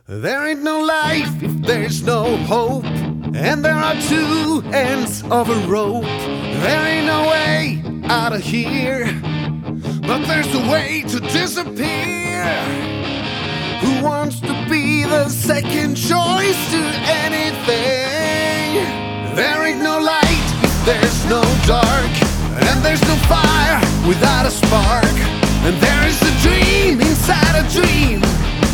There ain't no life if there's no hope, and there are two ends of a rope. There ain't no way out of here, but there's a way to disappear. Who wants to be the second choice to anything? There ain't no light if there's no dark, and there's no fire without a spark. And there is a dream inside a dream,